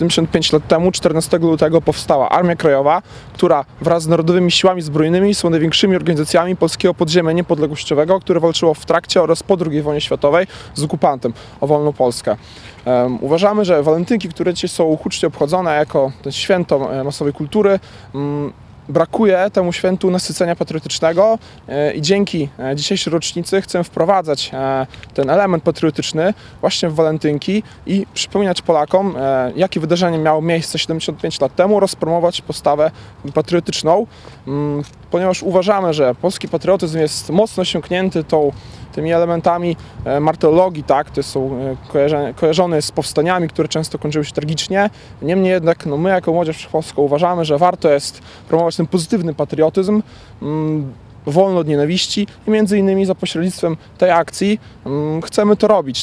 75 lat temu, 14 lutego, powstała Armia Krajowa, która wraz z Narodowymi Siłami Zbrojnymi są największymi organizacjami polskiego podziemia niepodległościowego, które walczyło w trakcie oraz po II wojnie światowej z okupantem o wolną Polskę. Uważamy, że walentynki, które dzisiaj są hucznie obchodzone jako święto masowej kultury, brakuje temu świętu nasycenia patriotycznego i dzięki dzisiejszej rocznicy chcę wprowadzać ten element patriotyczny właśnie w walentynki i przypominać Polakom, jakie wydarzenie miało miejsce 75 lat temu oraz promować postawę patriotyczną, ponieważ uważamy, że polski patriotyzm jest mocno sięgnięty tymi elementami martyrologii, tak, to są kojarzone z powstaniami, które często kończyły się tragicznie. Niemniej jednak my jako Młodzież Wszechpolska uważamy, że warto jest promować ten pozytywny patriotyzm, wolny od nienawiści i między innymi za pośrednictwem tej akcji chcemy to robić.